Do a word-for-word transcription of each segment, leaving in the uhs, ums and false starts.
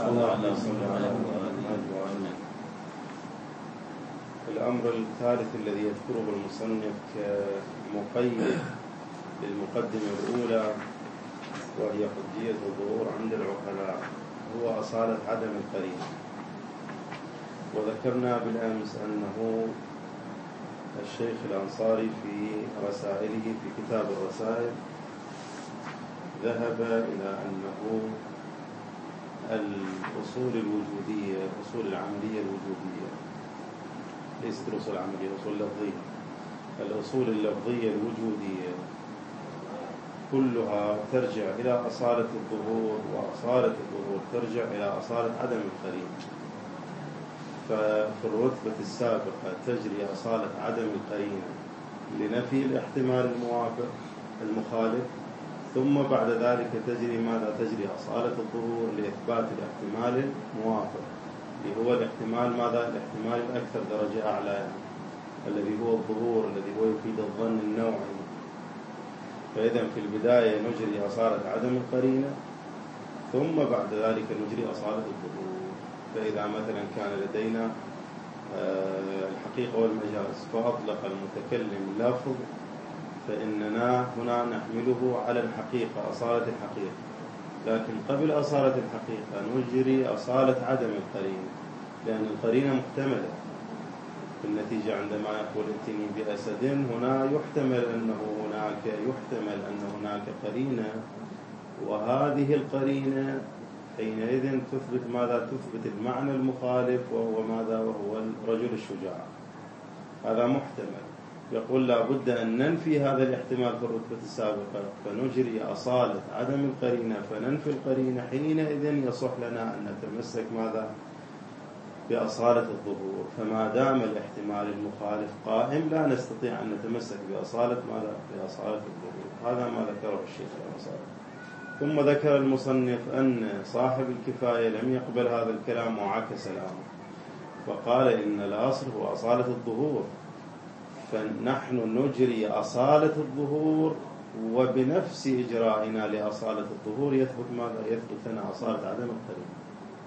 اللهم صل على محمد وعلى. الأمر الثالث الذي يذكره المصنف كمقيد للمقدمة الأولى وهي حجية الظهور عند العقلاء هو أصالة عدم القرينة. وذكرنا بالأمس أنه الشيخ الأنصاري في رسائله في كتاب الرسائل ذهب إلى أنه الأصول الوجودية الأصول العملية الوجودية ليست الأصول العملية، الأصول اللفظية، الأصول اللفظية الوجودية كلها ترجع إلى أصالة الظهور، وأصالة الظهور ترجع إلى أصالة عدم القرينة. ففي الرتبة السابقة تجري أصالة عدم القرينة لنفي الاحتمال الموافق المخالف، ثم بعد ذلك تجري ماذا؟ تجري أصالة الظهور لإثبات الاحتمال الموافق اللي هو الاحتمال ماذا؟ الاحتمال الأكثر درجة أعلى يعني. الذي هو الظهور الذي هو يفيد الظن النوعي. فإذا في البداية نجري أصالة عدم القرينة ثم بعد ذلك نجري أصالة الظهور. فإذا مثلا كان لدينا الحقيقة والمجاز فأطلق المتكلم لفظ، فإننا هنا نحمله على الحقيقة أصالة الحقيقة، لكن قبل أصالة الحقيقة نجري أصالة عدم القرينة، لأن القرينة محتملة. في النتيجة عندما يقول ائتني بأسد هنا يحتمل أنه هناك يحتمل أن هناك قرينة، وهذه القرينة حينئذ تثبت ماذا؟ تثبت المعنى المخالف وهو ماذا؟ وهو الرجل الشجاع. هذا محتمل. يقول لا بد أن ننفي هذا الاحتمال في الرتبة السابقة، فنجري أصالة عدم القرينة فننفي القرينة. حينئذ يصح لنا أن نتمسك ماذا؟ بأصالة الظهور. فما دام الاحتمال المخالف قائم لا نستطيع أن نتمسك بأصالة ماذا؟ بأصالة الظهور. هذا ما ذكره الشيخ الأنصاري. ثم ذكر المصنف أن صاحب الكفاية لم يقبل هذا الكلام وعكس الأمر، فقال إن الأصل هو أصالة الظهور، فنحن نجري أصالة الظهور وبنفس إجرائنا لأصالة الظهور يثبت ماذا؟ يثبت لنا أصالة عدم القرينة.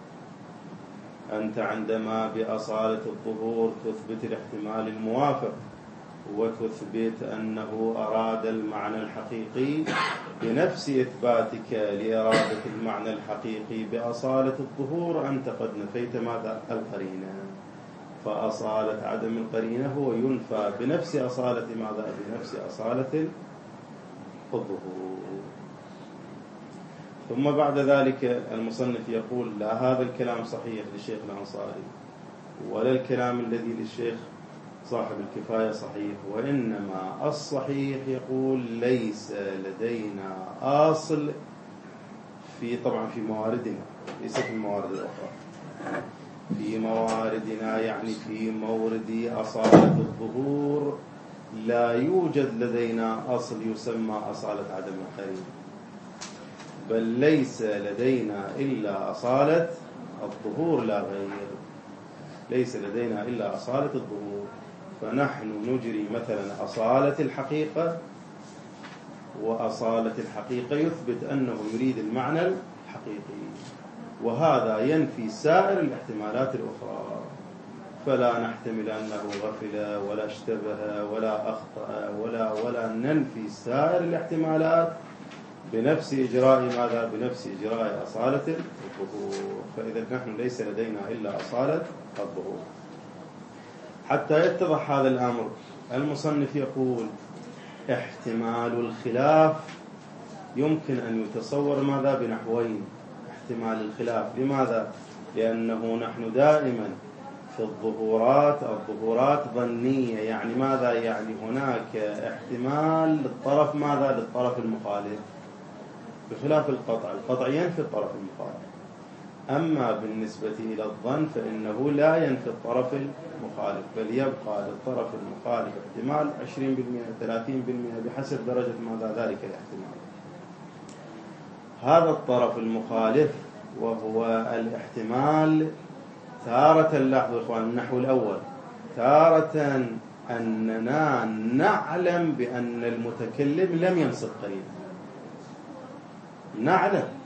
أنت عندما بأصالة الظهور تثبت الاحتمال الموافق وتثبت أنه أراد المعنى الحقيقي، بنفس إثباتك لإرادة المعنى الحقيقي بأصالة الظهور أنت قد نفيت ماذا؟ القرينة. فأصالة عدم القرينة هو ينفى بنفس أصالة ماذا؟ بنفس أصالة الظهور. ثم بعد ذلك المصنف يقول لا هذا الكلام صحيح للشيخ الأنصاري ولا الكلام الذي للشيخ صاحب الكفاية صحيح، وإنما الصحيح يقول ليس لدينا أصل في طبعا في مواردنا، ليس في الموارد الأخرى، في مواردنا يعني في مورد أصالة الظهور لا يوجد لدينا أصل يسمى أصالة عدم القرينة، بل ليس لدينا إلا أصالة الظهور لا غير. ليس لدينا إلا أصالة الظهور. فنحن نجري مثلا أصالة الحقيقة، وأصالة الحقيقة يثبت أنه يريد المعنى الحقيقي، وهذا ينفي سائر الاحتمالات الأخرى. فلا نحتمل أنه غفل ولا اشتبه ولا أخطأ ولا ولا ننفي سائر الاحتمالات بنفس إجراء ماذا؟ بنفس إجراء أصالة الظهور. فإذا نحن ليس لدينا إلا أصالة الظهور. حتى يتضح هذا الأمر المصنف يقول احتمال الخلاف يمكن أن يتصور ماذا؟ بنحوين. احتمال الخلاف لماذا؟ لأنه نحن دائما في الظهورات الظهورات ظنية، يعني ماذا؟ يعني هناك احتمال للطرف ماذا؟ للطرف المخالف، بخلاف القطع. القطع ينفي الطرف المخالف. أما بالنسبة إلى الظن فإنه لا ينفي الطرف المخالف، بل يبقى للطرف المخالف احتمال عشرين بالمئة ثلاثين بالمئة بحسب درجة ماذا؟ ذلك الاحتمال. هذا الطرف المخالف وهو الاحتمال تارة لاحظوا إخوان النحو الأول، تارة أننا نعلم بأن المتكلم لم ينصب قرينة، نعلم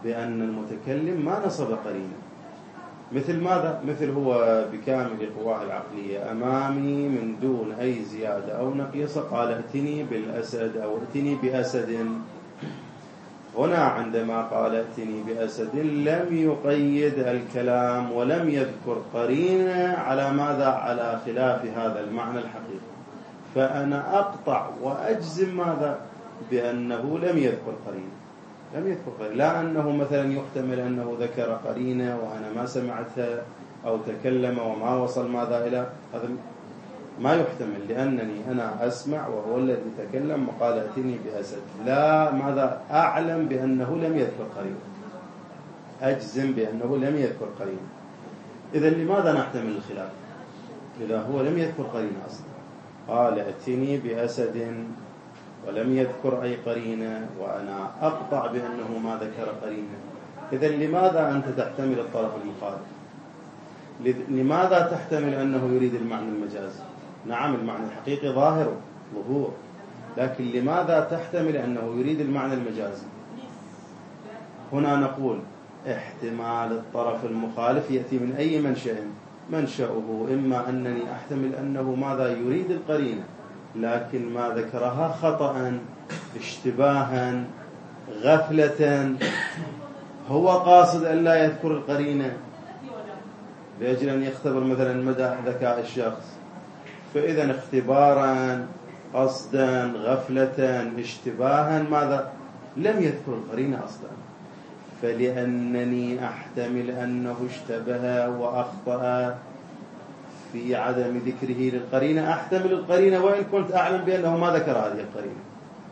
بأن المتكلم ما نصب قرينة. مثل ماذا؟ مثل هو بكامل قواه العقلية أمامي من دون أي زيادة أو نقيصة قال ائتني بالأسد أو ائتني بأسد. هنا عندما قال ائتني بأسد لم يقيد الكلام ولم يذكر قرينة على ماذا؟ على خلاف هذا المعنى الحقيقي. فأنا أقطع وأجزم ماذا؟ بأنه لم يذكر قرينة. لم يذكر قرينة، لا أنه مثلا يحتمل أنه ذكر قرينة وأنا ما سمعتها أو تكلم وما وصل ماذا إلى هذا، ما يحتمل، لأنني أنا أسمع وهو الذي تكلم وقال ائتني بأسد. لا، ماذا؟ أعلم بأنه لم يذكر قرينة، أجزم بأنه لم يذكر قرينة. إذا لماذا نحتمل الخلاف إذا هو لم يذكر قرينة أصلا؟ قال ائتني بأسد ولم يذكر أي قرينة وأنا أقطع بأنه ما ذكر قرينة. إذا لماذا أنت تحتمل الطرف المخالف؟ لماذا تحتمل أنه يريد المعنى المجازي؟ نعم المعنى الحقيقي ظاهر ظهور، لكن لماذا تحتمل أنه يريد المعنى المجازي؟ هنا نقول احتمال الطرف المخالف يأتي من أي منشأ؟ منشأه إما أنني أحتمل أنه ماذا؟ يريد القرينة لكن ما ذكرها خطأ، اشتباها، غفلة، هو قاصد أن لا يذكر القرينة لأجل أن يختبر مثلا مدى ذكاء الشخص. فإذا اختبارا، قصدا، غفلة، اشتباها، ماذا؟ لم يذكر القرينة أصلا. فلأنني أحتمل أنه اشتبه وأخطأ في عدم ذكره للقرينة أحتمل القرينة وإن كنت أعلم بأنه ما ذكر هذه القرينة.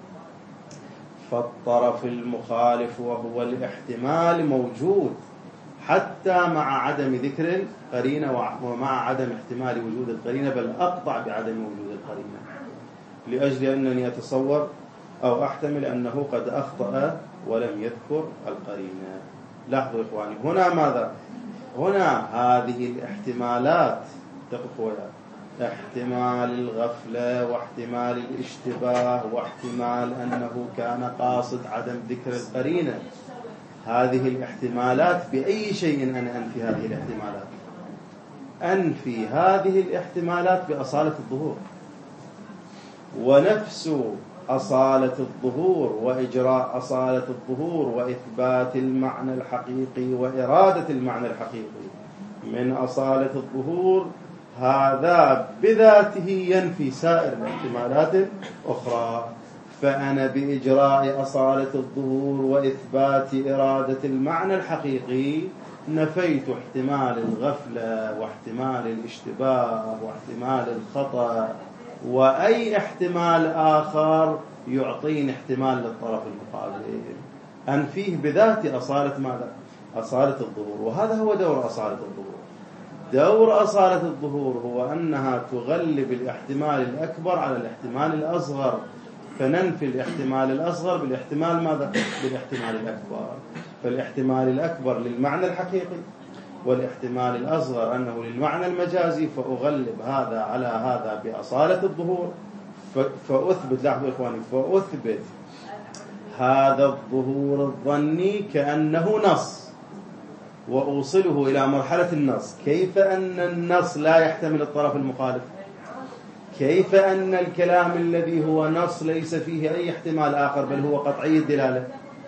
فالطرف المخالف وهو الاحتمال موجود حتى مع عدم ذكر القرينة ومع عدم احتمال وجود القرينة، بل أقطع بعدم وجود القرينة لأجل أنني أتصور أو أحتمل أنه قد أخطأ ولم يذكر القرينة. لاحظوا إخواني، هنا ماذا؟ هنا هذه الاحتمالات تقف، احتمال الغفلة واحتمال الاشتباه واحتمال أنه كان قاصد عدم ذكر القرينة. هذه الاحتمالات بأي شيء أنا أنفي هذه الاحتمالات؟ أنفي هذه الاحتمالات بأصالة الظهور. ونفس أصالة الظهور وإجراء أصالة الظهور وإثبات المعنى الحقيقي وإرادة المعنى الحقيقي من أصالة الظهور، هذا بذاته ينفي سائر الاحتمالات الأخرى. فأنا بإجراء أصالة الظهور وإثبات إرادة المعنى الحقيقي نفيت احتمال الغفلة واحتمال الاشتباه واحتمال الخطأ وأي احتمال آخر يعطيني احتمال للطرف المقابل، أنفيه بذات أصالة ماذا؟ أصالة الظهور. وهذا هو دور أصالة الظهور. دور أصالة الظهور هو أنها تغلب الاحتمال الأكبر على الاحتمال الأصغر، فننفي الاحتمال الأصغر بالاحتمال ماذا؟ بالاحتمال الأكبر. فالاحتمال الأكبر للمعنى الحقيقي والاحتمال الأصغر أنه للمعنى المجازي، فأغلب هذا على هذا بأصالة الظهور، فأثبت، لاحظوا إخواني، فأثبت هذا الظهور الظني كأنه نص وأوصله إلى مرحلة النص. كيف أن النص لا يحتمل الطرف المخالف؟ كيف أن الكلام الذي هو نص ليس فيه أي احتمال آخر بل هو قطعي الدلالة؟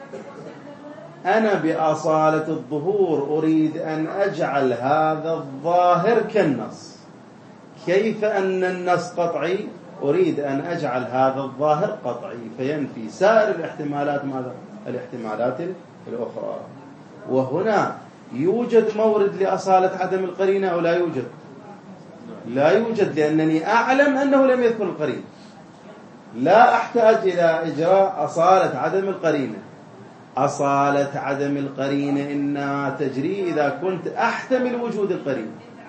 أنا بأصالة الظهور أريد أن أجعل هذا الظاهر كالنص. كيف أن النص قطعي؟ أريد أن أجعل هذا الظاهر قطعي، فينفي سائر الاحتمالات ماذا؟ الاحتمالات الأخرى. وهنا يوجد مورد لأصالة عدم القرينة أو لا يوجد؟ لا يوجد، لأنني أعلم أنه لم يذكر القرينة، لا أحتاج إلى إجراء أصالة عدم القرينة. أصالة عدم القرينة إنما تجري إذا كنت أحتمل وجود القرينة،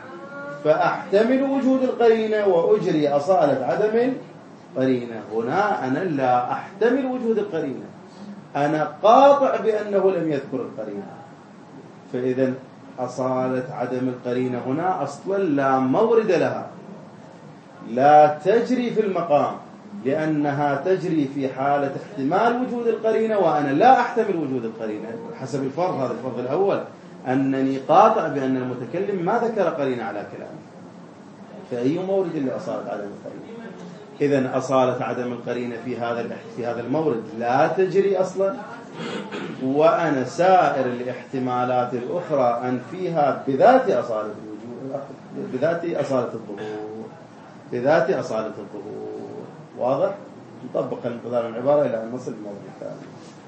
فأحتمل وجود القرينة وأجري أصالة عدم القرينة. هنا أنا لا أحتمل وجود القرينة، أنا قاطع بأنه لم يذكر القرينة. فإذا أصالة عدم القرينة هنا أصلا لا مورد لها، لا تجري في المقام، لأنها تجري في حالة احتمال وجود القرينة، وأنا لا أحتمل وجود القرينة حسب الفرض. هذا الفرض الأول، أنني قاطع بأن المتكلم ما ذكر قرينة على كلامه، فأي مورد لأصالة عدم القرينة؟ إذن أصالة عدم القرينة في هذا في هذا المورد لا تجري أصلا، وأنا سائر الاحتمالات الأخرى أنفيها بذات أصالة الوجود، بذات أصالة الظهور، بذات أصالة الظهور. واضح؟ نطبق انقضاء العبارة إلى أن نصل للموضوع الثاني.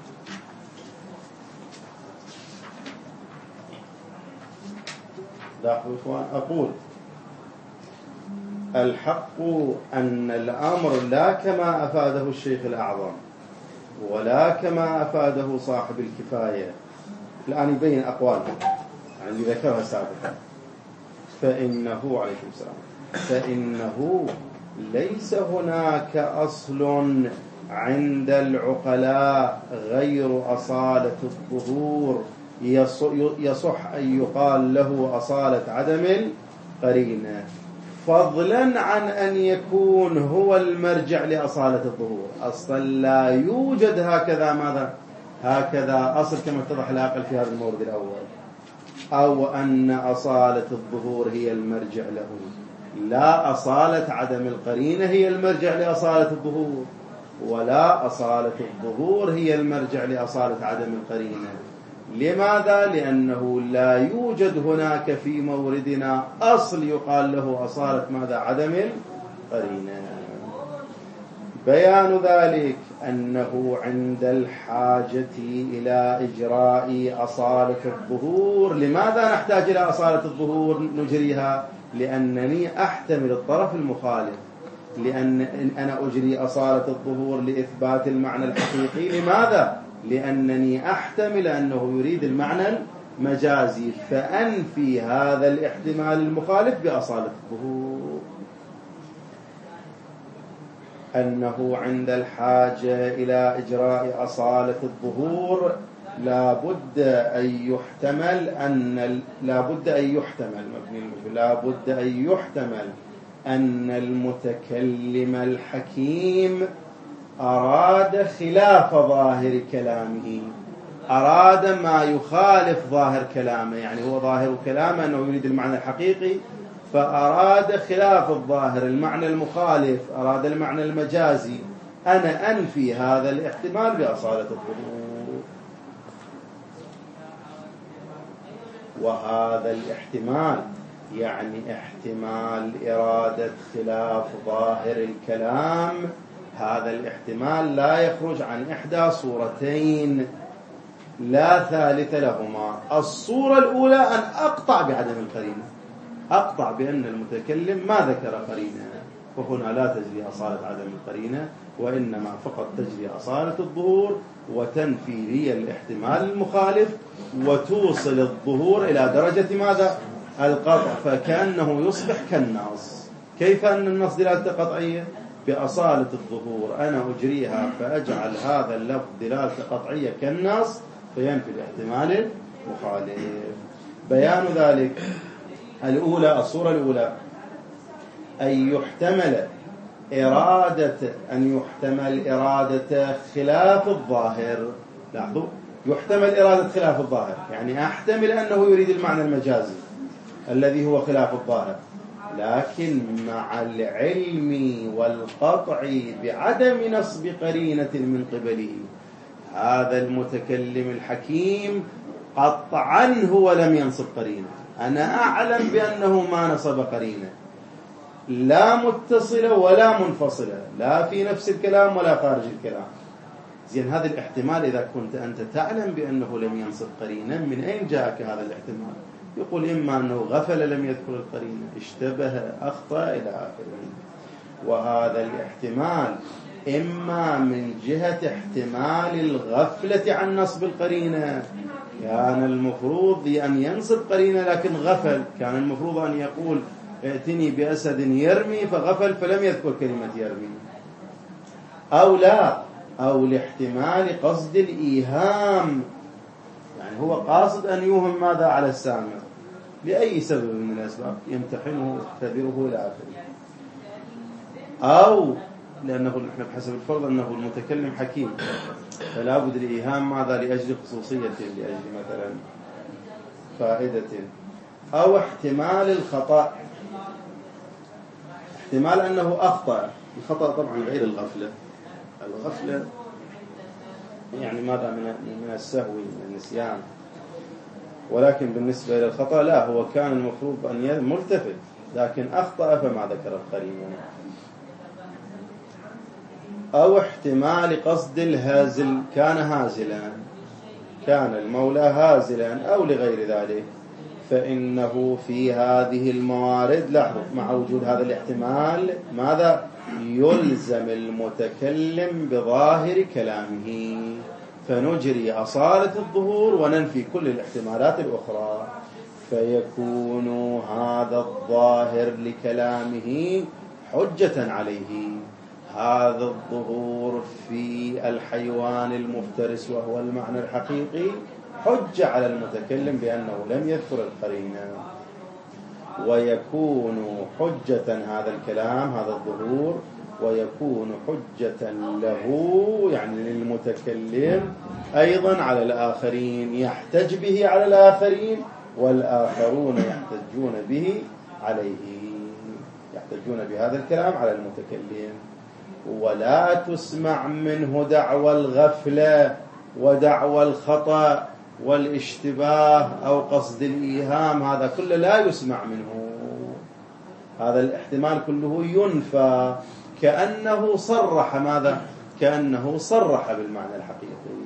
لاحظوا إخوان، أقول الحق أن الأمر لا كما أفاده الشيخ الأعظم ولا كما أفاده صاحب الكفاية، الآن يبين أقواله يعني اللي ذكرها سابقا، فإنه عليكم السلام فإنه ليس هناك أصل عند العقلاء غير أصالة الظهور يصح أن يقال له أصالة عدم القرينة، فضلا عن أن يكون هو المرجع لأصالة الظهور. أصلا لا يوجد هكذا ماذا هكذا أصل كما اتضح العقل في هذا المورد الأول، أو أن أصالة الظهور هي المرجع له، لا أصالة عدم القرينة هي المرجع لأصالة الظهور، ولا أصالة الظهور هي المرجع لأصالة عدم القرينة. لماذا؟ لأنه لا يوجد هناك في موردنا أصل يقال له أصالة ماذا عدم القرينة. بيان ذلك أنه عند الحاجة إلى إجراء أصالة الظهور. لماذا نحتاج إلى أصالة الظهور نجريها؟ لأنني أحتمل الطرف المخالف، لأن أنا أجري أصالة الظهور لإثبات المعنى الحقيقي. لماذا؟ لأنني أحتمل أنه يريد المعنى المجازي، فأنفي هذا الاحتمال المخالف بأصالة الظهور. أنه عند الحاجة إلى إجراء أصالة الظهور لا بد أن يحتمل أن لا بد أن يحتمل مبني لا بد أن يحتمل أن المتكلم الحكيم أراد خلاف ظاهر كلامه، أراد ما يخالف ظاهر كلامه، يعني هو ظاهر كلامه أنه يريد المعنى الحقيقي، فأراد خلاف الظاهر المعنى المخالف، أراد المعنى المجازي. أنا أنفي هذا الاحتمال بأصالة الظهور، وهذا الاحتمال يعني احتمال إرادة خلاف ظاهر الكلام. هذا الاحتمال لا يخرج عن إحدى صورتين لا ثالث لهما. الصورة الأولى أن أقطع بعدم القرينة، أقطع بأن المتكلم ما ذكر قرينة، وهنا لا تجري أصالة عدم القرينة، وإنما فقط تجري أصالة الظهور، وتنفي لي الاحتمال المخالف، وتوصل الظهور إلى درجة ماذا؟ القطع، فكأنه يصبح كالنص. كيف أن النص دلالة قطعية؟ بأصالة الظهور أنا أجريها فأجعل هذا اللفظ دلالة قطعية كالنص، فينفي الاحتمال المخالف. بيان ذلك الأولى الصورة الأولى أن يحتمل إرادة أن يحتمل إرادة خلاف الظاهر. لاحظوا، يحتمل إرادة خلاف الظاهر، يعني أحتمل أنه يريد المعنى المجازي الذي هو خلاف الظاهر، لكن مع العلم والقطع بعدم نصب قرينة من قبله. هذا المتكلم الحكيم قطعا هو لم ينصب قرينة، أنا أعلم بأنه ما نصب قرينة، لا متصلة ولا منفصلة، لا في نفس الكلام ولا خارج الكلام. زين، هذا الاحتمال إذا كنت أنت تعلم بأنه لم ينصب قرينة، من أين جاءك هذا الاحتمال؟ يقول إما أنه غفل لم يذكر القرينة، اشتبه، أخطأ، إلى آخره. وهذا الاحتمال إما من جهة احتمال الغفلة عن نصب القرينة، كان المفروض أن ينصب قرينة لكن غفل، كان المفروض أن يقول ائتني بأسد يرمي فغفل فلم يذكر كلمة يرمي. أو لا، أو لاحتمال قصد الإيهام، يعني هو قاصد أن يوهم ماذا على السامع لأي سبب من الأسباب، يمتحنه يختبره إلى آخره. أو لأنه نحن بحسب الفرض أنه المتكلم حكيم، فلا بد الإيهام ماذا لأجل خصوصية، لأجل مثلا فائدة. أو احتمال الخطأ، احتمال أنه أخطأ. الخطأ طبعا غير الغفلة، الغفلة يعني ماذا من من السهو من النسيان، ولكن بالنسبة إلى الخطأ لا، هو كان المفروض أن ملتفت لكن أخطأ فما ذكر القرين. أو احتمال قصد الهازل، كان هازلا، كان المولى هازلا أو لغير ذلك، فإنه في هذه الموارد لاحظوا مع وجود هذا الاحتمال ماذا يلزم المتكلم بظاهر كلامه، فنجري أصالة الظهور وننفي كل الاحتمالات الأخرى، فيكون هذا الظاهر لكلامه حجة عليه. هذا الظهور في الحيوان المفترس وهو المعنى الحقيقي حجة على المتكلم بأنه لم يذكر القرينة، ويكون حجة هذا الكلام هذا الظهور، ويكون حجة له يعني للمتكلم أيضا على الآخرين، يحتج به على الآخرين والآخرون يحتجون به عليه، يحتجون بهذا الكلام على المتكلم. ولا تسمع منه دعوى الغفلة ودعوى الخطأ والاشتباه أو قصد الإيهام، هذا كله لا يسمع منه، هذا الاحتمال كله ينفى، كأنه صرح ماذا؟ كأنه صرح بالمعنى الحقيقي،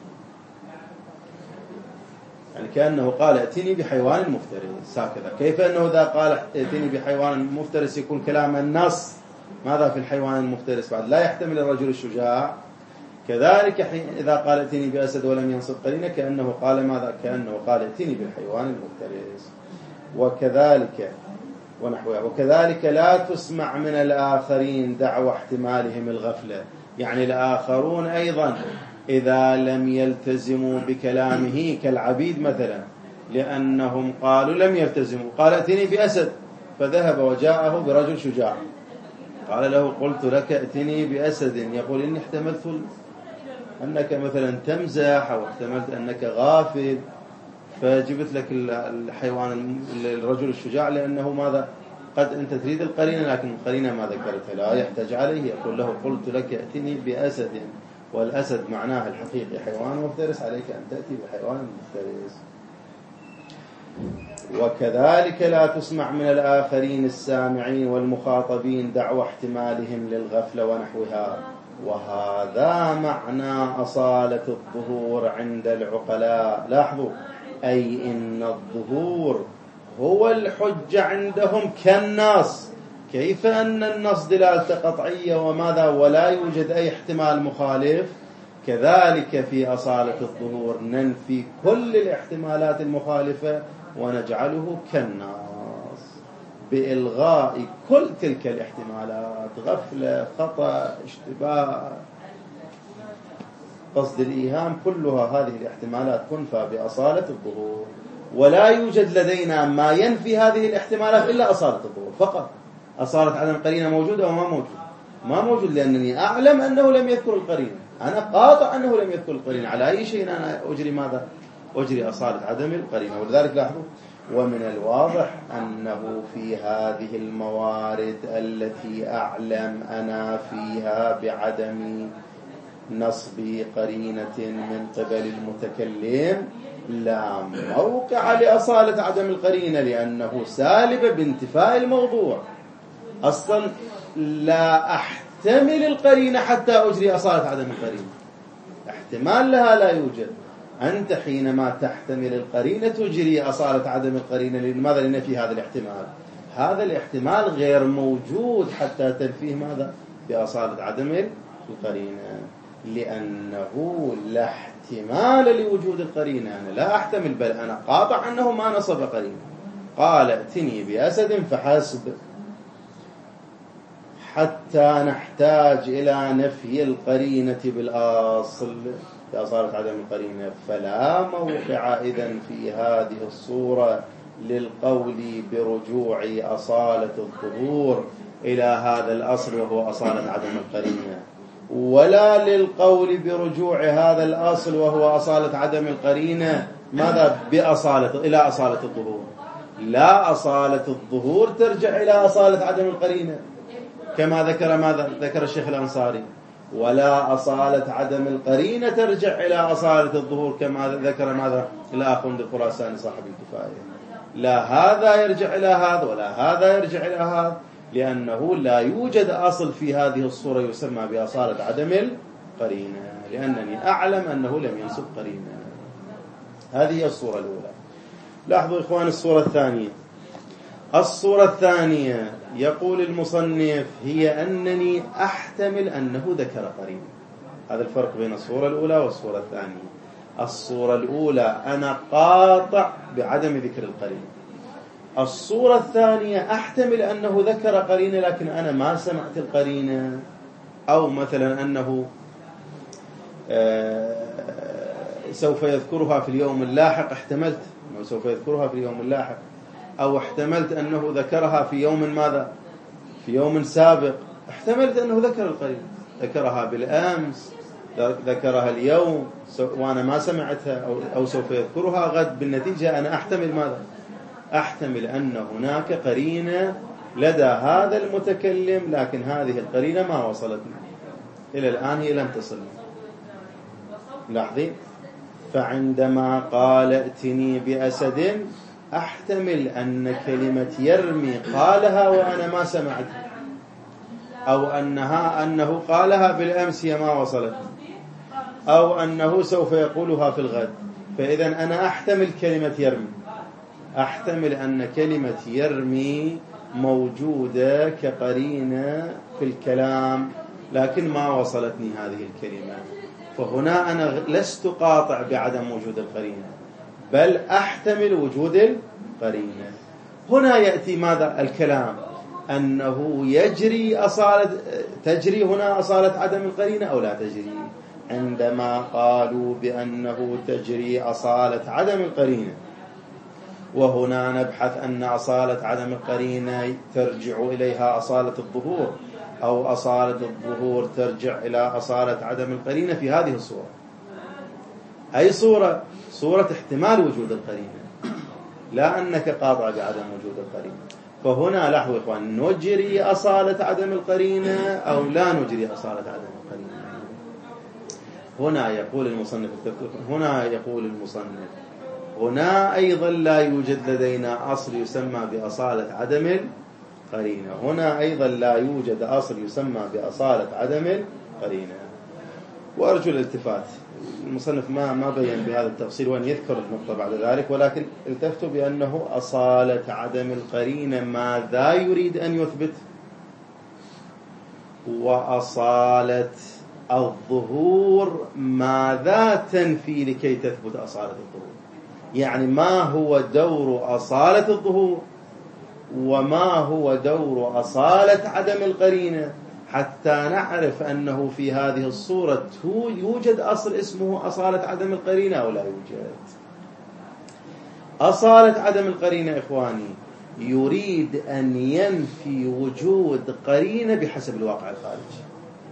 يعني كأنه قال ائتني بحيوان مفترس هكذا. كيف أنه إذا قال ائتني بحيوان مفترس يكون كلام النص ماذا في الحيوان المفترس بعد لا يحتمل الرجل الشجاع، كذلك إذا قال ائتني بأسد ولم ينصب قرينه كأنه قال ماذا؟ كأنه قال ائتني بالحيوان المفترس. وكذلك ونحوها. وكذلك لا تسمع من الآخرين دعوى احتمالهم الغفلة، يعني الآخرون أيضا إذا لم يلتزموا بكلامه كالعبيد مثلا، لأنهم قالوا لم يلتزموا، قال ائتني بأسد فذهب وجاءه برجل شجاع، قال له قلت لك ائتني بأسد، يقول إني احتملت أنك مثلا تمزح أو احتملت أنك غافل فجبت لك الحيوان الرجل الشجاع، لأنه ماذا قد أنت تريد القرينة لكن القرينة ما ذكرتها، لا يحتاج عليه، يقول له قلت لك ائتني بأسد، والأسد معناه الحقيقي حيوان مفترس، عليك أن تأتي بحيوان مفترس. وكذلك لا تسمع من الآخرين السامعين والمخاطبين دعوى احتمالهم للغفلة ونحوها، وهذا معنى أصالة الظهور عند العقلاء. لاحظوا، أي إن الظهور هو الحجة عندهم كالنص. كيف أن النص دلالة قطعية وماذا ولا يوجد أي احتمال مخالف، كذلك في أصالة الظهور ننفي كل الاحتمالات المخالفة ونجعله كالنص بإلغاء كل تلك الاحتمالات، غفلة، خطأ، اشتباه، قصد الإيهام، كلها هذه الاحتمالات تنفى بأصالة الظهور. ولا يوجد لدينا ما ينفي هذه الاحتمالات إلا أصالة الظهور فقط. أصالة عدم القرينة موجودة وما موجود؟ ما موجود، لأنني أعلم أنه لم يذكر القرينة، أنا قاطع أنه لم يذكر القرينة، على أي شيء أنا أجري ماذا؟ أجري أصالة عدم القرينة. ولذلك لاحظوا، ومن الواضح أنه في هذه الموارد التي أعلم أنا فيها بعدم نصب قرينة من قبل المتكلم لا موقع لأصالة عدم القرينة، لأنه سالب بانتفاء الموضوع. أصلا لا أحتمل القرينة حتى أجري أصالة عدم القرينة، احتمال لها لا يوجد. أنت حينما تحتمل القرينة تجري أصالة عدم القرينة، لماذا؟ لنفي هذا الاحتمال. هذا الاحتمال غير موجود حتى تنفيه ماذا؟ بأصالة عدم القرينة، لأنه لا احتمال لوجود القرينة. أنا لا أحتمل، بل أنا قاطع أنه ما نصب قرينة. قال ائتني بأسد فحسب، حتى نحتاج إلى نفي القرينة بالأصل بأصالة عدم القرينة، فلا موقع إذن في هذه الصورة للقول برجوع أصالة الظهور إلى هذا الأصل وهو أصالة عدم القرينة، ولا للقول برجوع هذا الأصل وهو أصالة عدم القرينة ماذا بأصالة إلى أصالة الظهور. لا، أصالة الظهور ترجع إلى أصالة عدم القرينة كما ذكر ماذا ذكر الشيخ الأنصاري، ولا أصالة عدم القرينة ترجع إلى أصالة الظهور كما ذكر ماذا الآخوند الخراساني صاحب الكفاية. لا هذا يرجع إلى هذا ولا هذا يرجع إلى هذا، لأنه لا يوجد أصل في هذه الصورة يسمى بأصالة عدم القرينة، لأنني أعلم أنه لم ينسب قرينة. هذه هي الصورة الأولى. لاحظوا إخوان الصورة الثانية. الصورة الثانية يقول المصنف هي أنني أحتمل أنه ذكر قرينة. هذا الفرق بين الصورة الأولى والصورة الثانية. الصورة الأولى أنا قاطع بعدم ذكر القرينة. الصورة الثانية أحتمل أنه ذكر قرينة لكن أنا ما سمعت القرينة، أو مثلا أنه سوف يذكرها في اليوم اللاحق، احتملت أنه سوف يذكرها في اليوم اللاحق، أو احتملت أنه ذكرها في يوم ماذا في يوم سابق، احتملت أنه ذكر القرينة، ذكرها بالأمس، ذكرها اليوم وأنا ما سمعتها، أو, أو سوف يذكرها غد. بالنتيجة أنا أحتمل ماذا أحتمل أن هناك قرينة لدى هذا المتكلم، لكن هذه القرينة ما وصلتني إلى الآن، هي لم تصلني. لاحظين، فعندما قال ائتني بأسد أحتمل أن كلمة يرمي قالها وأنا ما سمعتها، أو أنها أنه قالها بالأمس هي ما وصلت، أو أنه سوف يقولها في الغد. فإذا أنا أحتمل كلمة يرمي، أحتمل أن كلمة يرمي موجودة كقرينة في الكلام، لكن ما وصلتني هذه الكلمة. فهنا أنا لست قاطع بعدم وجود القرينة، بل أحتمل وجود القرينة. هنا يأتي ماذا الكلام أنه يجري أصالة تجري هنا أصالة عدم القرينة أو لا تجري. عندما قالوا بأنه تجري أصالة عدم القرينة، وهنا نبحث أن أصالة عدم القرينة ترجع إليها أصالة الظهور، أو أصالة الظهور ترجع إلى أصالة عدم القرينة في هذه الصورة. أي صورة؟ صورة احتمال وجود القرينة، لا أنك قاطع بعدم وجود القرينة. فهنا لاحظوا إخوان، نجري أصالة عدم القرينة أو لا نجري أصالة عدم القرينة. هنا يقول المصنف هنا يقول المصنف هنا أيضا لا يوجد لدينا أصل يسمى بأصالة عدم القرينة. هنا أيضا لا يوجد أصل يسمى بأصالة عدم القرينة. وأرجو الالتفات، المصنف ما ما بين بهذا التفصيل وأن يذكر النقطة بعد ذلك، ولكن التفتوا بأنه أصالة عدم القرينة ماذا يريد أن يثبت، وأصالة الظهور ماذا تنفي لكي تثبت أصالة الظهور. يعني ما هو دور أصالة الظهور وما هو دور أصالة عدم القرينة، حتى نعرف أنه في هذه الصورة يوجد أصل اسمه أصالة عدم القرينة أو لا يوجد. أصالة عدم القرينة إخواني يريد أن ينفي وجود قرينة بحسب الواقع الخارجي،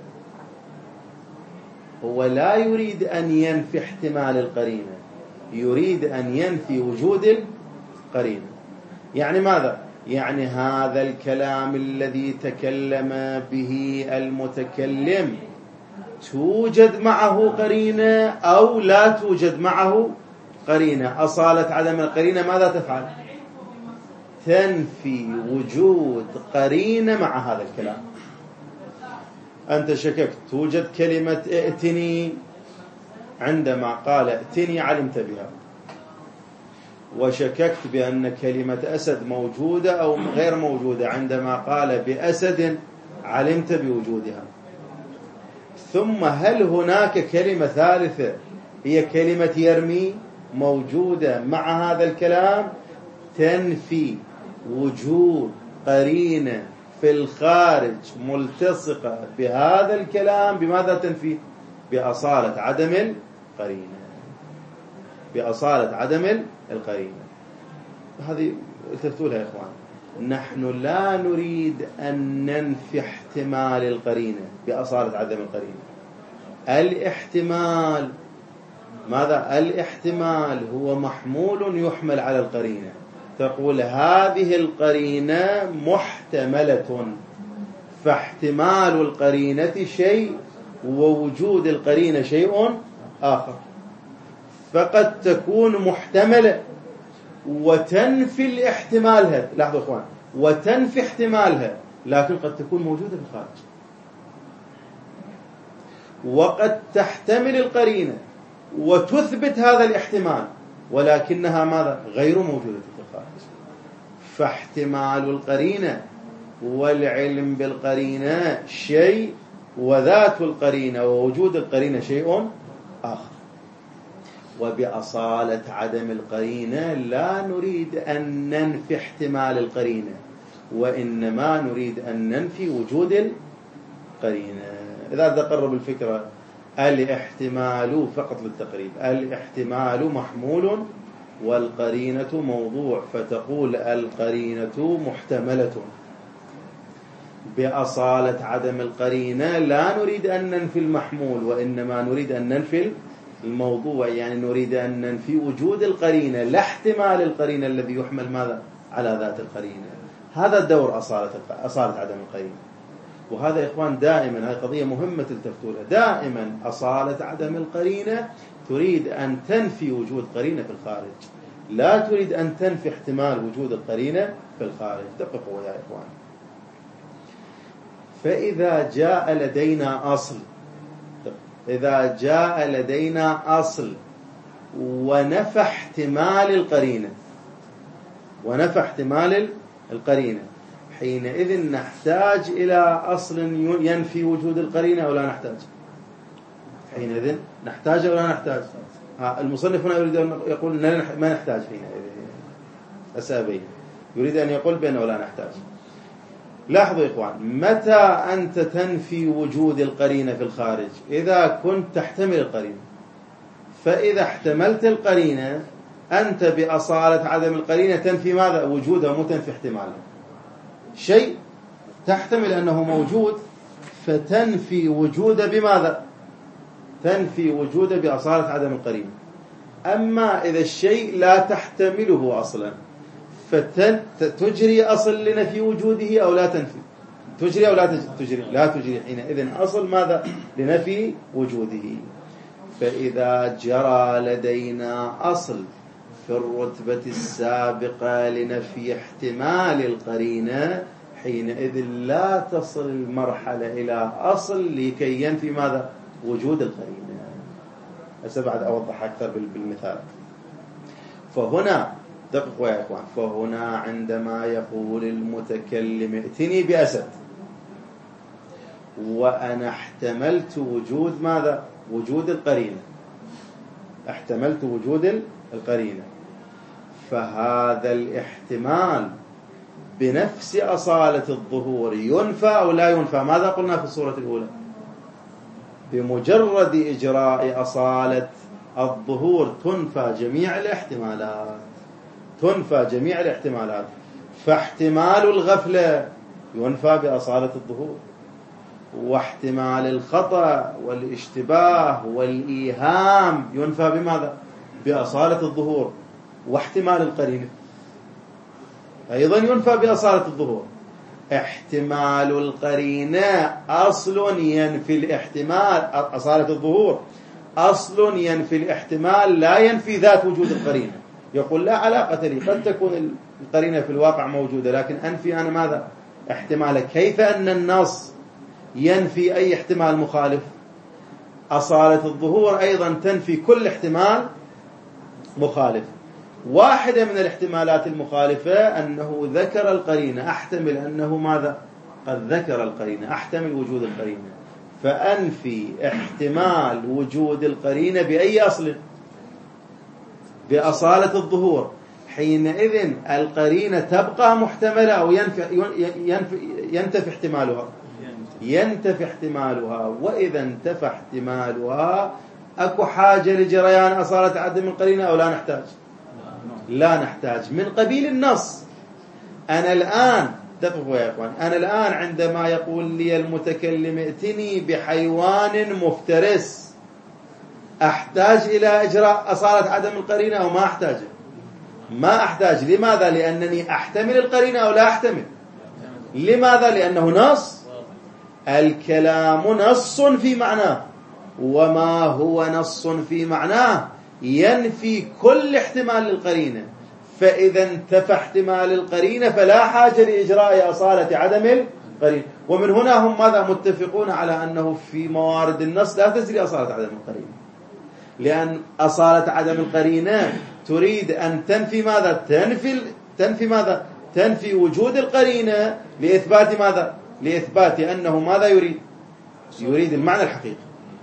هو لا يريد أن ينفي احتمال القرينة، يريد أن ينفي وجود القرينة. يعني ماذا؟ يعني هذا الكلام الذي تكلم به المتكلم توجد معه قرينة أو لا توجد معه قرينة. أصالة عدم القرينة ماذا تفعل؟ تنفي وجود قرينة مع هذا الكلام. أنت شككت، توجد كلمة ائتني، عندما قال ائتني علمت بها، وشككت بأن كلمة أسد موجودة أو غير موجودة، عندما قال بأسد علمت بوجودها. ثم هل هناك كلمة ثالثة هي كلمة يرمي موجودة مع هذا الكلام تنفي وجود قرينة في الخارج ملتصقة بهذا الكلام؟ بماذا تنفي؟ بأصالة عدم القرينة، بأصالة عدم القرينة. هذه التفتوا لها يا إخوان. نحن لا نريد أن ننفي احتمال القرينة بأصالة عدم القرينة. الاحتمال ماذا؟ الاحتمال هو محمول يحمل على القرينة. تقول هذه القرينة محتملة، فاحتمال القرينة شيء ووجود القرينة شيء آخر. فقد تكون محتملة وتنفي الاحتمالها، لاحظوا اخوان، وتنفي احتمالها، لكن قد تكون موجودة في الخارج. وقد تحتمل القرينة وتثبت هذا الاحتمال، ولكنها ماذا؟ غير موجودة في الخارج. فاحتمال القرينة والعلم بالقرينة شيء، وذات القرينة ووجود القرينة شيء آخر. وبأصالة عدم القرينة لا نريد أن ننفي احتمال القرينة، وإنما نريد أن ننفي وجود القرينة. إذا تقرب الفكرة، الاحتمال فقط للتقريب، الاحتمال محمول والقرينة موضوع، فتقول القرينة محتملة. بأصالة عدم القرينة لا نريد أن ننفي المحمول، وإنما نريد أن ننفي الموضوع، يعني نريد أن ننفي وجود القرينة لا احتمال القرينة الذي يحمل ماذا؟ على ذات القرينة. هذا دور أصالة أصالة عدم القرينة. وهذا يا إخوان دائما، هذه قضية مهمة تلتفتوا لها، دائما أصالة عدم القرينة تريد أن تنفي وجود قرينة في الخارج، لا تريد أن تنفي احتمال وجود القرينة في الخارج. دققوا يا إخوان. فإذا جاء لدينا أصل إذا جاء لدينا أصل ونفى احتمال القرينة ونفى احتمال القرينة حينئذ نحتاج إلى أصل ينفي وجود القرينة أو لا نحتاج؟ حينئذ نحتاج أو لا نحتاج؟ المصنف هنا يريد أن يقول ما نحتاج حينئذ. أسابين يريد أن يقول بأنه لا نحتاج. لاحظوا يا إخوان، متى أنت تنفي وجود القرينة في الخارج؟ إذا كنت تحتمل القرينة. فإذا احتملت القرينة أنت بأصالة عدم القرينة تنفي ماذا؟ وجودها، مو تنفي احتمالها. شيء تحتمل أنه موجود فتنفي وجوده بماذا؟ تنفي وجوده بأصالة عدم القرينة. أما إذا الشيء لا تحتمله أصلا فتجري أصل لنفي وجوده أو لا تنفي؟ تجري أو لا تجري؟ لا تجري. حينئذ أصل ماذا؟ لنفي وجوده. فإذا جرى لدينا أصل في الرتبة السابقة لنفي احتمال القرينة حينئذ لا تصل المرحلة إلى أصل لكي ينفي ماذا؟ وجود القرينة. هسه بعد أوضح أكثر بالمثال. فهنا دققوا يا إخوان، فهنا عندما يقول المتكلم ائتني بأسد وأنا احتملت وجود ماذا؟ وجود القرينة، احتملت وجود القرينة، فهذا الاحتمال بنفس أصالة الظهور ينفى أو لا ينفى؟ ماذا قلنا في الصورة الأولى؟ بمجرد إجراء أصالة الظهور تنفى جميع الاحتمالات، تنفى جميع الاحتمالات. فاحتمال الغفلة ينفى بأصالة الظهور، واحتمال الخطأ والاشتباه والإيهام ينفى بماذا؟ بأصالة الظهور. واحتمال القرينة أيضا ينفى بأصالة الظهور. احتمال القرينة أصل ينفي الاحتمال، أصالة الظهور أصل ينفي الاحتمال لا ينفي ذات وجود القرينة. يقول لا علاقة لي، قد تكون القرينة في الواقع موجودة لكن أنفي أنا ماذا؟ احتمالك. كيف أن النص ينفي أي احتمال مخالف؟ أصالة الظهور أيضا تنفي كل احتمال مخالف. واحدة من الاحتمالات المخالفة أنه ذكر القرينة، أحتمل أنه ماذا؟ قد ذكر القرينة، أحتمل وجود القرينة، فأنفي احتمال وجود القرينة بأي أصل؟ بأصالة الظهور. حينئذ القرينة تبقى محتملة أو ينفي, ينفي, ينتفي احتمالها؟ ينتفي احتمالها. وإذا انتفى احتمالها أكو حاجة لجريان أصالة عدم القرينة أو لا نحتاج؟ لا نحتاج. من قبيل النص أنا الآن دققوا يا إخوان، أنا الآن عندما يقول لي المتكلم ائتني بحيوان مفترس، أحتاج إلى إجراء أصالة عدم القرينة أو ما أحتاج؟ ما أحتاج. لماذا؟ لأنني أحتمل القرينة أو لا أحتمل. لماذا؟ لأنه نص. الكلام نص في معناه، وما هو نص في معناه ينفي كل احتمال للقرينة، فإذا انتفى احتمال القرينة فلا حاجة لإجراء أصالة عدم القرينة. ومن هنا هم ماذا متفقون على أنه في موارد النص لا تجري أصالة عدم القرينة، لأن أصالة عدم القرينة تريد أن تنفي ماذا؟ تنفي تنفي ماذا؟ تنفي وجود القرينة لإثبات ماذا؟ لإثبات أنه ماذا يريد؟ يريد المعنى الحقيقي.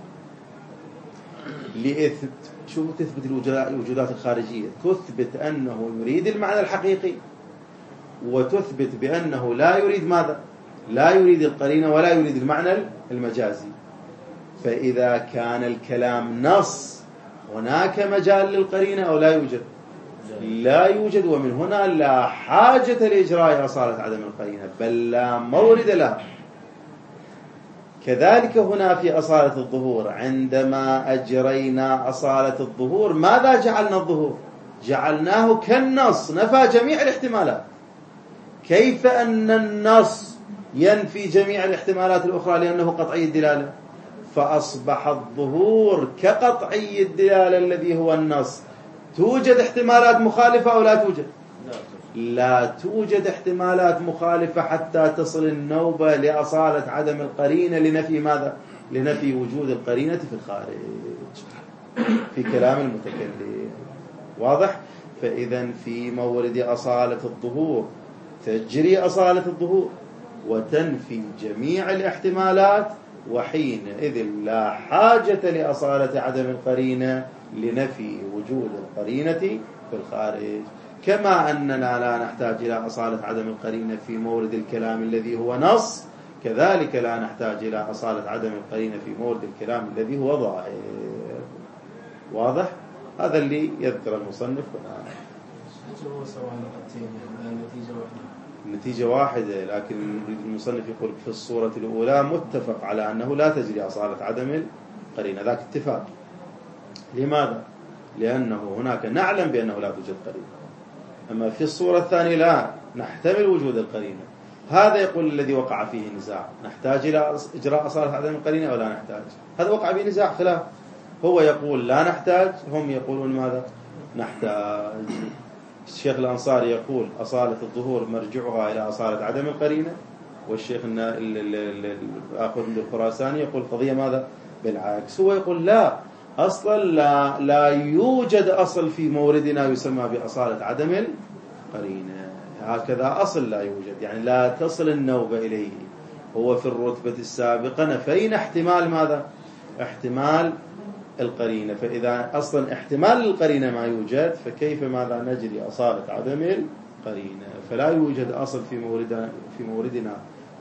لإثبات شو تثبت الوجودات الخارجية؟ تثبت أنه يريد المعنى الحقيقي، وتثبت بأنه لا يريد ماذا؟ لا يريد القرينة ولا يريد المعنى المجازي. فإذا كان الكلام نص هناك مجال للقرينة أو لا يوجد؟ لا يوجد. ومن هنا لا حاجة لإجراء أصالة عدم القرينة، بل لا مورد لها. كذلك هنا في أصالة الظهور، عندما أجرينا أصالة الظهور ماذا جعلنا الظهور؟ جعلناه كالنص، نفى جميع الاحتمالات. كيف أن النص ينفي جميع الاحتمالات الأخرى لأنه قطعي الدلالة؟ فأصبح الظهور كقطعي الدلالة الذي هو النص. توجد احتمالات مخالفة أو لا توجد؟ لا توجد احتمالات مخالفة حتى تصل النوبة لأصالة عدم القرينة لنفي ماذا؟ لنفي وجود القرينة في الخارج في كلام المتكلم. واضح؟ فإذا في مورد أصالة الظهور تجري أصالة الظهور وتنفي جميع الاحتمالات، وحينئذ لا حاجة لأصالة عدم القرينة لنفي وجود القرينة في الخارج. كما أننا لا نحتاج إلى أصالة عدم القرينة في مورد الكلام الذي هو نص، كذلك لا نحتاج إلى أصالة عدم القرينة في مورد الكلام الذي هو ظاهر. واضح؟ هذا اللي يذكر المصنف هنا. النتيجة واحدة، لكن المصنف يقول في الصورة الأولى متفق على أنه لا تجري أصالة عدم القرينة، ذاك اتفاق. لماذا؟ لأنه هناك نعلم بأنه لا توجد قرينة. أما في الصورة الثانية لا نحتمل وجود القرينة. هذا يقول الذي وقع فيه نزاع، نحتاج إلى إجراء أصالة عدم القرينة أو لا نحتاج؟ هذا وقع فيه نزاع خلاف. هو يقول لا نحتاج، هم يقولون ماذا؟ نحتاج. الشيخ الأنصاري يقول أصالة الظهور مرجعها إلى أصالة عدم القرينة، والشيخ الآخر من الخراساني يقول قضية ماذا؟ بالعكس. هو يقول لا، أصلا لا, لا يوجد أصل في موردنا يسمى بأصالة عدم القرينة. هكذا أصل لا يوجد، يعني لا تصل النوبة إليه. هو في الرتبة السابقة نفينا احتمال ماذا؟ احتمال القرينة. فإذا أصلا احتمال القرينة ما يوجد، فكيف ماذا نجري أصالة عدم القرينة؟ فلا يوجد أصل في موردنا, في موردنا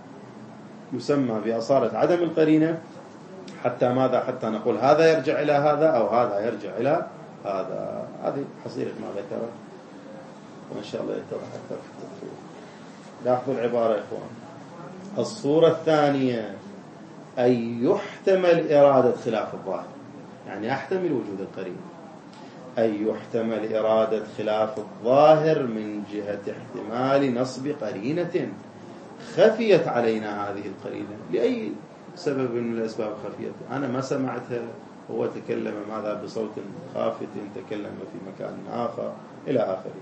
يسمى بأصالة عدم القرينة حتى ماذا؟ حتى نقول هذا يرجع إلى هذا أو هذا يرجع إلى هذا. هذه حصيلة ما ذكره، وإن شاء الله يتضح أكثر في التفصيل. لاحظوا العبارة يا إخوان. الصورة الثانية أن يحتمل إرادة خلاف الظاهر، يعني أحتمل وجود القرينة. أن يحتمل إرادة خلاف الظاهر من جهة احتمال نصب قرينة خفيت علينا هذه القرينة لأي سبب من الأسباب خفية. أنا ما سمعتها، هو تكلم ماذا بصوت خافت، تكلم في مكان آخر إلى آخره.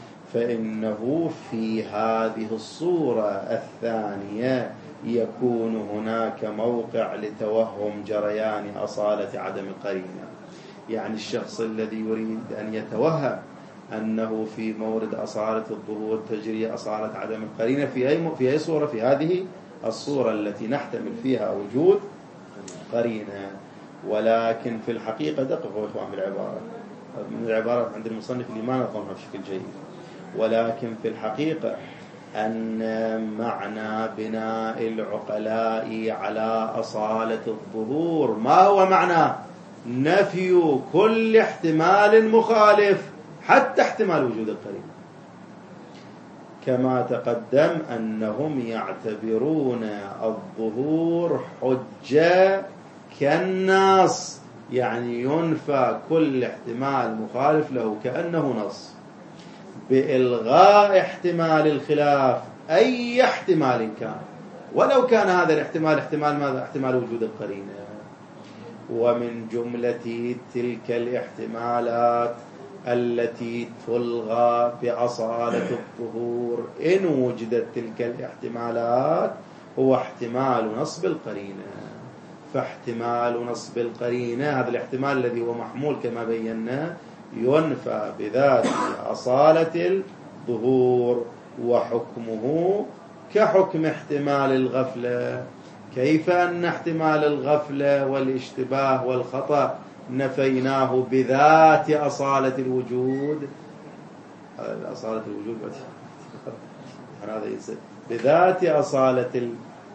فإنه في هذه الصورة الثانية يكون هناك موقع لتوهم جريان أصالة عدم القرينة. يعني الشخص الذي يريد أن يتوهم أنه في مورد أصالة الظهور تجري أصالة عدم القرينة في أي في أي صورة؟ في هذه الصورة التي نحتمل فيها وجود قرينة. ولكن في الحقيقة دققوا إخوان بالعبارة، من العبارات عند المصنف اللي ما نظمها بشكل جيد. ولكن في الحقيقة أن معنى بناء العقلاء على أصالة الظهور ما هو معنى؟ نفي كل احتمال مخالف حتى احتمال وجود القرينة. كما تقدم أنهم يعتبرون الظهور حجة كالنص، يعني ينفى كل احتمال مخالف له كأنه نص، بإلغاء احتمال الخلاف أي احتمال كان، ولو كان هذا الاحتمال احتمال ماذا؟ احتمال وجود القرينة. ومن جملة تلك الاحتمالات التي تلغى بأصالة الظهور إن وجدت تلك الاحتمالات هو احتمال نصب القرينة. فاحتمال نصب القرينة هذا الاحتمال الذي هو محمول كما بينا ينفى بذات أصالة الظهور، وحكمه كحكم احتمال الغفلة. كيف أن احتمال الغفلة والاشتباه والخطأ نفيناه بذات أصالة الوجود، أصالة الوجود هذا يصير بذات أصالة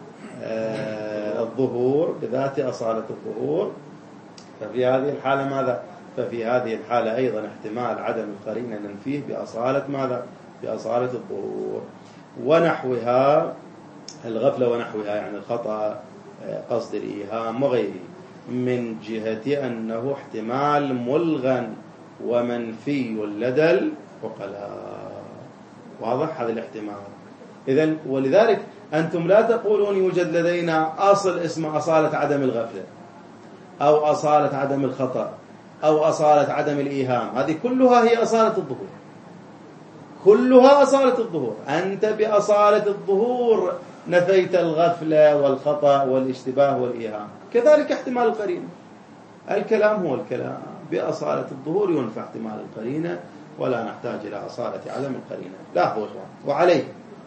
الظهور، بذات أصالة الظهور. ففي هذه الحالة ماذا؟ ففي هذه الحالة أيضا احتمال عدم القرينة ننفيه بأصالة ماذا؟ بأصالة الظهور. ونحوها الغفلة ونحوها يعني الخطأ، قصد الإيهام وغيره، من جهة أنه احتمال ملغى ومنفي لدى العقلاء. واضح هذا الاحتمال؟ إذن ولذلك أنتم لا تقولون يوجد لدينا أصل اسمه أصالة عدم الغفلة أو أصالة عدم الخطأ أو أصالة عدم الإيهام، هذه كلها هي أصالة الظهور، كلها أصالة الظهور. أنت بأصالة الظهور نفيت الغفلة والخطأ والاشتباه والإيهام، كذلك احتمال القرينة. الكلام هو الكلام، بأصالة الظهور ينفى احتمال القرينة ولا نحتاج إلى أصالة عدم القرينة. لا هو إخوان. وعليه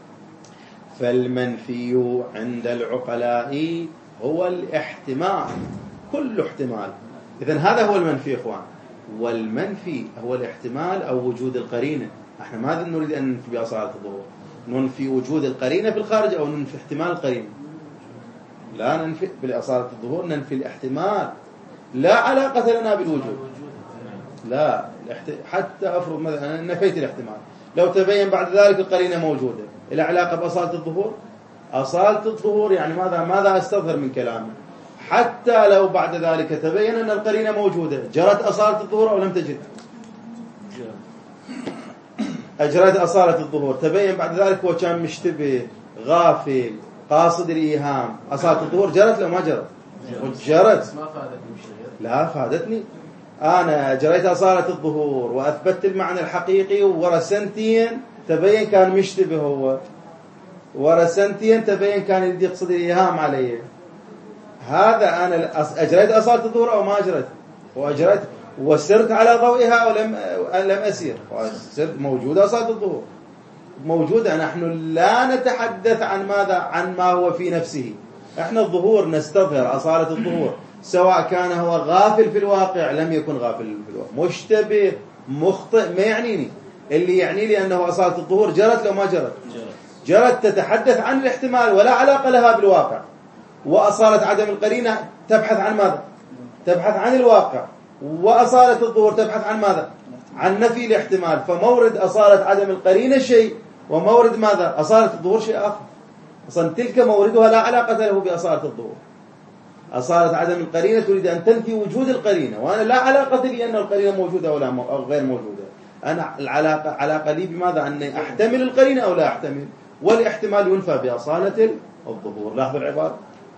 فالمنفي عند العقلاء هو الاحتمال، كل احتمال. إذن هذا هو المنفي إخوان، والمنفي هو الاحتمال أو وجود القرينة. احنا ماذا نريد أن ننفي بأصالة الظهور؟ ننفي وجود القرينة في الخارج أو ننفي احتمال القرينة؟ لا ننفي بأصالة الظهور، ننفي الاحتمال، لا علاقة لنا بالوجود. لا حتى أفرض مثلا نفيت الاحتمال، لو تبين بعد ذلك القرينة موجودة، إلى علاقة بأصالة الظهور؟ أصالة الظهور يعني ماذا؟ ماذا أستظهر من كلامه؟ حتى لو بعد ذلك تبين أن القرينة موجودة، جرت أصالة الظهور أو لم تجد؟ أجرت أصالة الظهور. تبين بعد ذلك هو كان مشتبه غافل قاصد الإيهام، أصالة الظهور جرت لو ما جرت؟ جرت. لا فادتني، أنا جريت أصالة الظهور وأثبتت المعنى الحقيقي، ورا سنتين تبين كان مشتبه هو، ورا سنتين تبين كان يقصد الإيهام عليه. هذا أنا أجريت أصالة الظهور أو ما أجرت؟ وأجرت وسرت على ضوئها أو لم لم أسير؟ وسرت موجودة أصالة الظهور موجودة. نحن لا نتحدث عن ماذا؟ عن ما هو في نفسه. احنا الظهور نستظهر أصالة الظهور، سواء كان هو غافل في الواقع لم يكن غافل في الواقع، مشتبه مخطئ، ما يعنيني. اللي يعني لي أنه أصالة الظهور جرت لو ما جرت؟ جرت تتحدث عن الاحتمال ولا علاقة لها بالواقع. وأصالة عدم القرينة تبحث عن ماذا؟ تبحث عن الواقع. وأصالة الظهور تبحث عن ماذا؟ عن نفي الاحتمال. فمورد أصالة عدم القرينة شيء، ومورد ماذا؟ أصالة الظهور شيء آخر. أصلا تلك موردها لا علاقة له بأصالة الظهور. أصالة عدم القرينة تريد أن تنفي وجود القرينة، وأنا لا علاقة لي أن القرينة موجودة أو غير موجودة. أنا العلاقة علاقة لي بماذا؟ أني أحتمل القرينة أو لا أحتمل، والاحتمال ينفى بأصالة الظهور. لاحظ العبارة.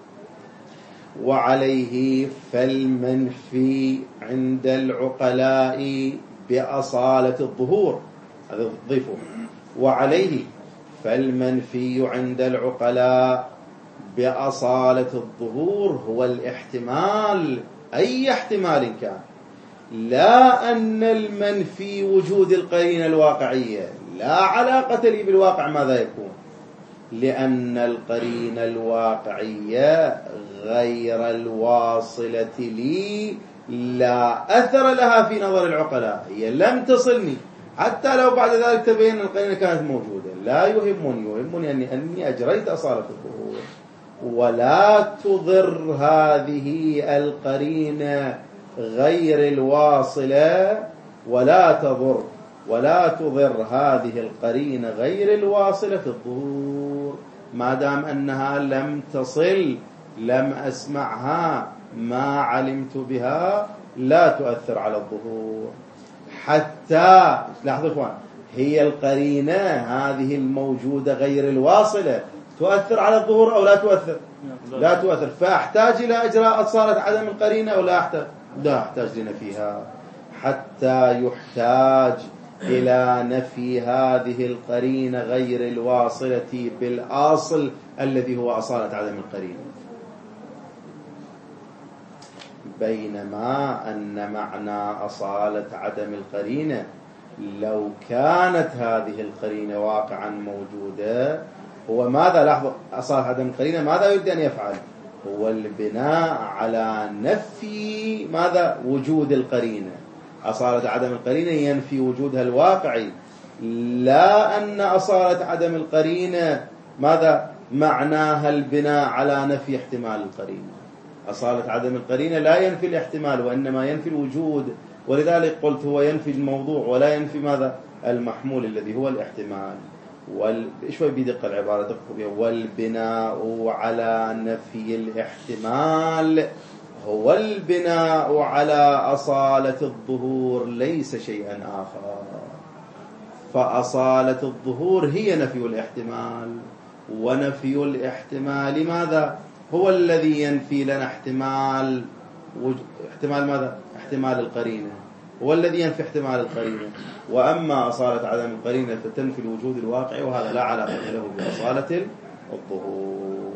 وعليه فالمنفي عند العقلاء بأصالة الظهور، هذا ضيفه. وعليه فالمنفي عند العقلاء بأصالة الظهور هو الاحتمال، أي احتمال كان، لا أن المنفي وجود القرينة الواقعية، لا علاقة لي بالواقع ماذا يكون، لأن القرينة الواقعية غير الواصلة لي لا أثر لها في نظر العقلاء، هي لم تصلني حتى لو بعد ذلك تبين القرينة كانت موجودة. لا يهمني، يهمني أني, أني أجريت أصالة الظهور، ولا تضر هذه القرينة غير الواصلة، ولا تضر ولا تضر هذه القرينة غير الواصلة في الظهور، ما دام أنها لم تصل، لم أسمعها، ما علمت بها، لا تؤثر على الظهور. حتى لاحظوا إخوان، هي القرينة هذه الموجودة غير الواصلة تؤثر على الظهور أو لا تؤثر؟ لا تؤثر. فأحتاج إلى إجراء أصالة عدم القرينة أو لا أحتاج؟ لا أحتاج لنفيها. حتى يحتاج إلى نفي هذه القرينة غير الواصلة بالأصل الذي هو أصالة عدم القرينة. بينما أن معنى أصالة عدم القرينة لو كانت هذه القرينة واقعا موجودة هو ماذا؟ لاحظوا، أصالة عدم القرينة ماذا يريد أن يفعل؟ هو البناء على نفي ماذا؟ وجود القرينة. أصالة عدم القرينة ينفي وجودها الواقعي، لا أن أصالة عدم القرينة ماذا؟ معناها البناء على نفي احتمال القرينة. أصالة عدم القرينة لا ينفي الاحتمال وإنما ينفي الوجود، ولذلك قلت هو ينفي الموضوع ولا ينفي ماذا؟ المحمول الذي هو الاحتمال. وال... شوي بدقة العبارة دقوا بها. والبناء على نفي الاحتمال هو البناء على أصالة الظهور، ليس شيئا آخر. فأصالة الظهور هي نفي الاحتمال، ونفي الاحتمال ماذا؟ هو الذي ينفي لنا احتمال وج... احتمال ماذا؟ احتمال القرينة، هو الذي ينفي احتمال القرينة. وأما أصالة عدم القرينة فتنفي الوجود الواقعي، وهذا لا علاقة له بأصالة الظهور.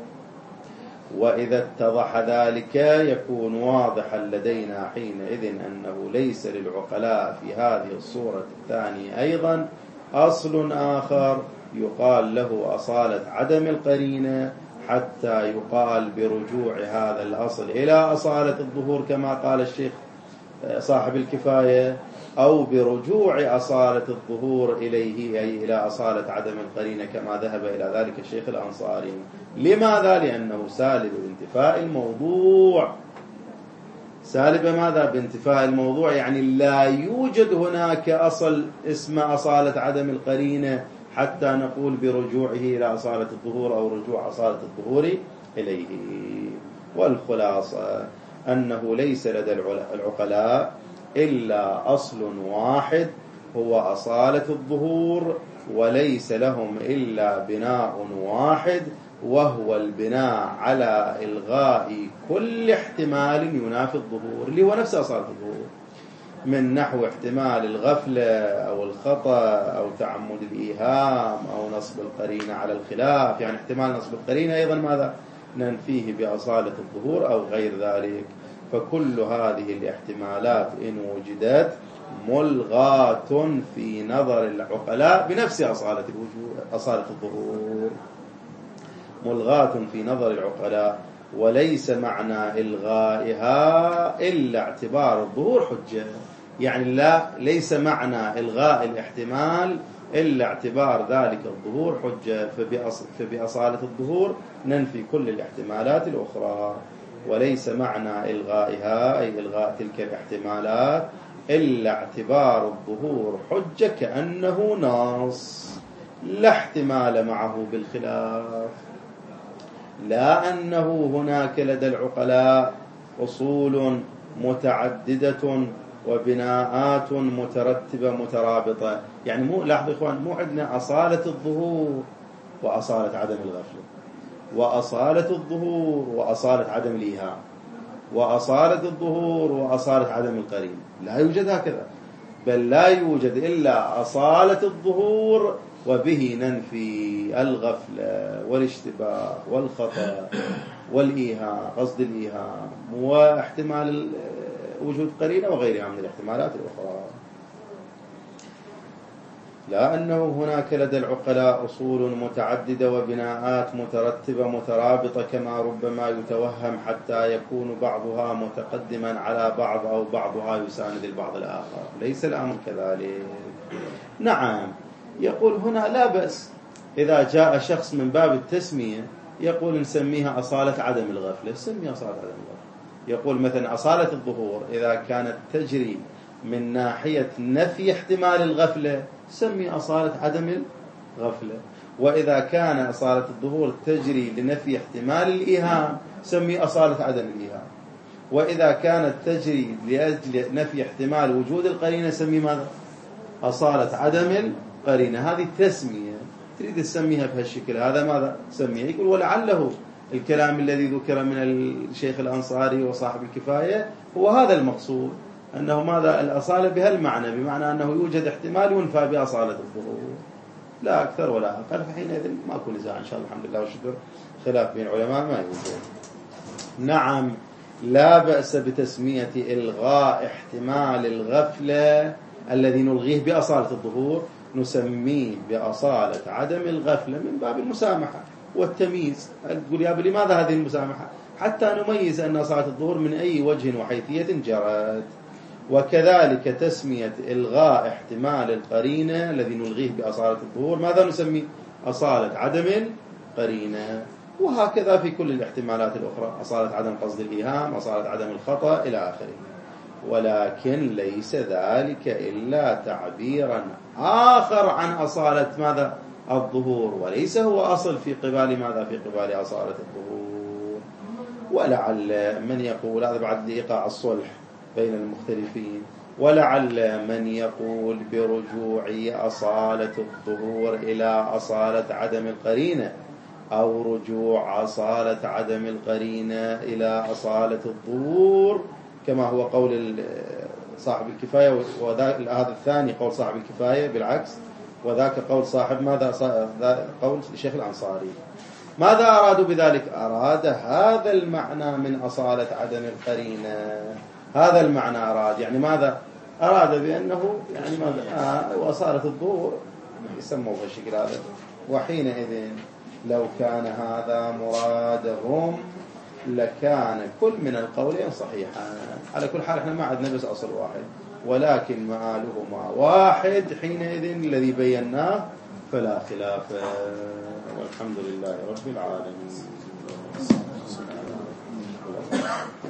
وإذا اتضح ذلك يكون واضحا لدينا حينئذ أنه ليس للعقلاء في هذه الصورة الثانية أيضا أصل آخر يقال له أصالة عدم القرينة، حتى يقال برجوع هذا الأصل إلى أصالة الظهور كما قال الشيخ صاحب الكفاية، أو برجوع أصالة الظهور إليه أي إلى أصالة عدم القرينة كما ذهب إلى ذلك الشيخ الأنصاري. لماذا؟ لأنه سالب بانتفاء الموضوع. سالب ماذا؟ بانتفاء الموضوع، يعني لا يوجد هناك أصل اسمه أصالة عدم القرينة حتى نقول برجوعه إلى أصالة الظهور أو رجوع أصالة الظهور إليه. والخلاصة أنه ليس لدى العقلاء إلا أصل واحد هو أصالة الظهور، وليس لهم إلا بناء واحد وهو البناء على إلغاء كل احتمال ينافي الظهور، اللي هو نفس أصالة الظهور، من نحو احتمال الغفلة أو الخطأ أو تعمد الإيهام أو نصب القرينة على الخلاف. يعني احتمال نصب القرينة أيضا ماذا؟ ننفيه بأصالة الظهور أو غير ذلك. فكل هذه الاحتمالات إن وجدت ملغاة في نظر العقلاء بنفس أصالة الوجود، أصالة الظهور ملغاة في نظر العقلاء، وليس معنى إلغائها إلا اعتبار الظهور حجة. يعني لا ليس معنى إلغاء الاحتمال إلا اعتبار ذلك الظهور حجة. فبأصالة الظهور ننفي كل الاحتمالات الأخرى، وليس معنى إلغائها أي إلغاء تلك الاحتمالات إلا اعتبار الظهور حجة كأنه نص، لا احتمال معه بالخلاف. لا أنه هناك لدى العقلاء أصول متعددة وبناءات مترتبة مترابطة. يعني مو لاحظوا إخوان، مو عندنا أصالة الظهور وأصالة عدم الغفلة، وأصالة الظهور وأصالة عدم الإيهام، وأصالة الظهور وأصالة عدم القرين. لا يوجد هكذا، بل لا يوجد إلا أصالة الظهور وبه ننفي الغفلة والاشتباه والخطأ والإيهام، قصد الإيهام واحتمال وجود قرينة وغيرها من الاحتمالات الأخرى. لا أنه هناك لدى العقلاء أصول متعددة وبناءات مترتبة مترابطة كما ربما يتوهم، حتى يكون بعضها متقدما على بعض أو بعضها يساند البعض الآخر. ليس الأمر كذلك. نعم، يقول هنا لا بأس إذا جاء شخص من باب التسمية يقول نسميها أصالة عدم الغفلة، سمي أصالة عدم الغفلة. يقول مثلا أصالة الظهور إذا كانت تجري من ناحية نفي احتمال الغفلة سمي أصالة عدم الغفلة، وإذا كان أصالة الظهور تجري لنفي احتمال الإيهام سمي أصالة عدم الإيهام، وإذا كانت تجري لأجل نفي احتمال وجود القرينة سمي ماذا؟ أصالة عدم القرينة. هذه تسمية تريد تسميها بهالشكل هذا ماذا سميها؟ يقول ولعله الكلام الذي ذكر من الشيخ الأنصاري وصاحب الكفاية هو هذا المقصود، أنه ماذا الأصالة بهالمعنى، بمعنى أنه يوجد احتمال ينفى بأصالة الظهور لا أكثر ولا أقل، فحينئذ ماكو نزاع إن شاء الله. الحمد لله والشكر، خلاف بين العلماء ما يوجد. نعم لا بأس بتسمية إلغاء احتمال الغفلة الذي نلغيه بأصالة الظهور، نسميه بأصالة عدم الغفلة من باب المسامحة والتمييز. تقول يا لماذا هذه المسامحة؟ حتى نميز أن أصالة الظهور من أي وجه وحيثية جرت. وكذلك تسمية إلغاء احتمال القرينة الذي نلغيه بأصالة الظهور ماذا نسميه؟ أصالة عدم القرينة. وهكذا في كل الاحتمالات الأخرى، أصالة عدم قصد الإيهام، أصالة عدم الخطأ إلى آخره. ولكن ليس ذلك إلا تعبيرا آخر عن أصالة ماذا؟ الظهور، وليس هو أصل في قبال ماذا؟ في قبال أصالة الظهور. ولعل من يقول هذا بعد إيقاع الصلح بين المختلفين، ولعل من يقول برجوع أصالة الظهور إلى أصالة عدم القرينة، أو رجوع أصالة عدم القرينة إلى أصالة الظهور كما هو قول صاحب الكفاية، وهذا الثاني قول صاحب الكفاية بالعكس، وذاك قول صاحب ماذا؟ قول الشيخ الأنصاري. ماذا أرادوا بذلك؟ أراد هذا المعنى من أصالة عدم القرينة، هذا المعنى أراد. يعني ماذا أراد؟ بأنه يعني ماذا آه وأصالة الظهور يسموه بالشكل هذا. وحينئذ لو كان هذا مرادهم لكان كل من القولين صحيحا. على كل حال احنا ما عندنا بس أصل واحد، ولكن مآلهما واحد حينئذ الذي بيناه فلا خلاف. والحمد لله رب العالمين.